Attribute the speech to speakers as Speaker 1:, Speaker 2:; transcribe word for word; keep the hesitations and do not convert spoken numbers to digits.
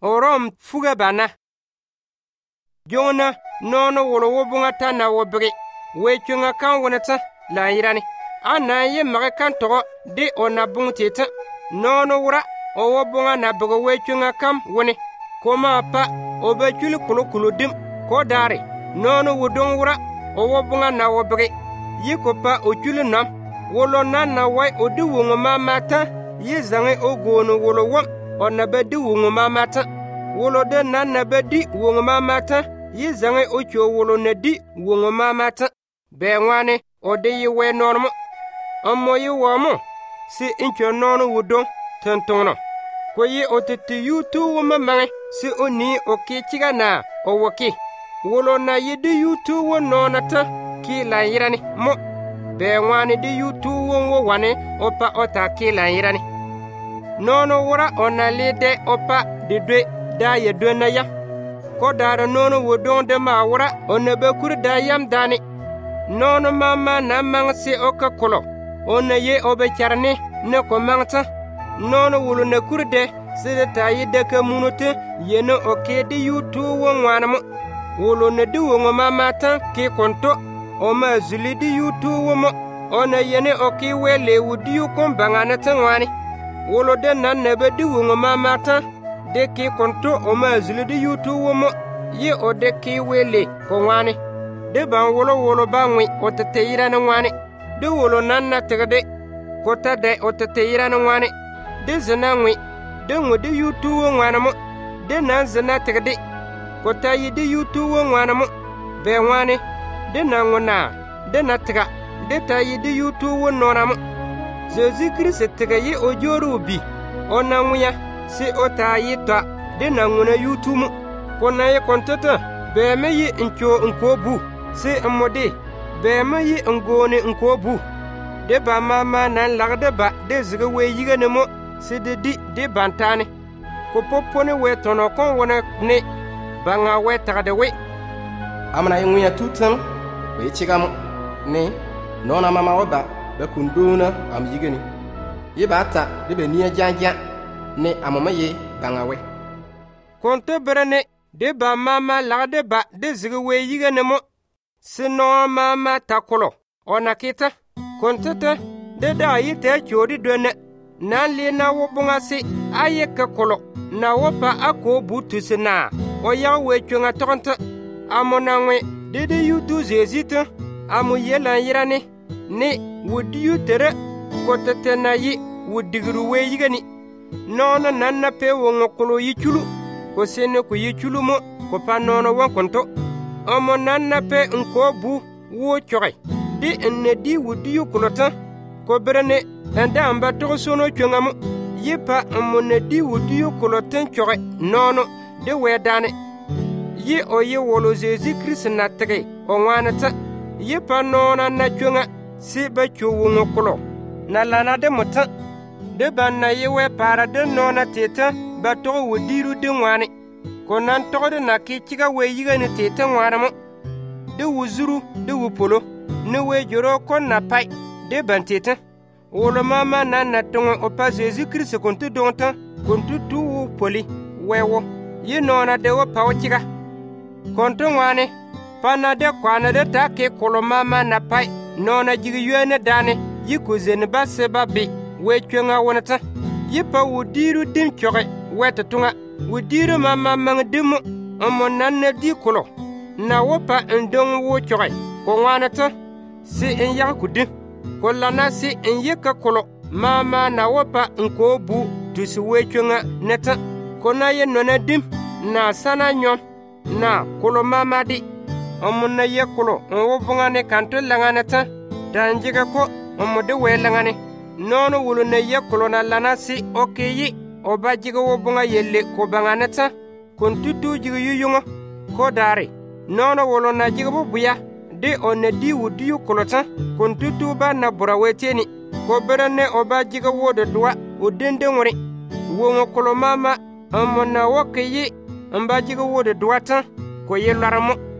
Speaker 1: orom fuga bana jona nono wolo wobunga tana wobri wechunga kan wonata la yirani ana ye mage kan togo de ona bungteta nono wura o wobunga na bogo wechunga kam woni koma pa obechuli kulu kulu dim ko dare nono wudon wura o wobunga na wobri yikopa ochulu nam wolo nana wai odi wungo mamata yi zange ogono wolo wam ona bedi wungo mamata wolo de nana bedi wungo mamata yi zange ocho wolo nedi wungo mamata be ngwane odi yi we normo ammo yi wamo si incho nono wudo tontono ko yi otete yutu wama mange si oni okichiga na owoki wolo na yidi yutu wo nonata ki la yirani mo be ngwane di yutu wo wane opa ota ki la yirani nono wura ona lide opa de dwe da ye dwe na ya ko dara nono wodon de ma wura ona be kur da yam dani nono mama na mangse oka kolo ona ye obe charne ne ko mangta nono wulu ne kurde sede tayi de ka munote yeno oke di yutu wo ngwana mo wulu ne di wo mama ta ki konto o ma zuli di yutu wo mo ona yene oke wele wudi yu kon bangana tangwani wulu de nan ne be di wo mama ta de ki konto o ma zuli di yutu wo mo ye o de ki wele ko ngwani de ban wolo wolo bangwi o te teyira na ngwani de wolo nan na tegde ko ta de o te teyira na ngwani de zina ngwi de ngudi yutu wo ngwana mo de nan zina tegde ko ta yi de yutu wo ngwana mo be ngwani de na ngona de na tega de ta yi de yutu wo nona mo Jésus Christ tega yi o joru bi ona nguya si o ta yi ta de na ngona yutu mo ko na ye kontata be me yi ncho nko bu si amode be me yi ngone nko bu de ba mama nan lagde ba de ziga we yiga ne mo si de di de bantane ko popone we tono kon wona ne banga we tagde we
Speaker 2: amana yenguya tutan we chigam ne nona mama oba be kunduna am yigani yibata de be niya janja ne amama ye banga we
Speaker 1: konto berene de ba mama lagde ba de ziga we yiga ne mo si no mama takolo ona kita kontata de da yite chodi done nan li na wobunga si aye ka kolo na wopa ako butu na o ya we chunga tonta amona ngwe de de yutu zezita amu yela yirani ni wudi yutere ko tete na yi wudigru we yigani nono nanna pe wongo kolo yichulu ko sene ko yichulu mo ko pa nono won konto amo nanna pe nko bu wo choy di enne di wudi yukulota ko berene enda amba to sono chungam yipa amone di wudi yukuloten choy nono de wedane yi o ye wolo Jésus Christ na tege o ngwanata yipa nona na chunga si ba chuwungo kulo na lana de mutan de banna yewe para de nona teta ba to wudiru de ngwane ko nan to de na ki chiga we yiga ni teta ngwana mo de wuzuru de wupolo ne we joro kon na pai de ban teta wolo mama nan na tongo o pa Jésus Christ kontu donta kontu tu poli wewo yi nona de wo pa chiga kontu ngwane pana de kwana de ta ke kolo mama na pai nona jigi yene dane yi ko zen ba se ba bi we twenga wonata yi pa wudiru dim choge weta tunga wudiru mama mang dim ammo nanne di kolo na wopa ndong wo choge ko wanata si en ya kudim ko lana si en yeka kolo mama na wopa nko bu tusi we twenga neta ko na ye nona dim na sana nyom na kolo mama di amuna ye kolo wo bungane kanto langanata danjiga ko amude we langane nono wulu ne ye kolo na lanasi okeyi obajiga wo bunga yelle ko banganata kontutu jiga yuyungo ko dare nono wulu na jiga bu buya de onne di wudi yu kolota kontutu ba na buraweteni ko berane obajiga wo de dwa odende ngori wo kolo mama amuna wokeyi ambajiga wo de dwata ko ye laramo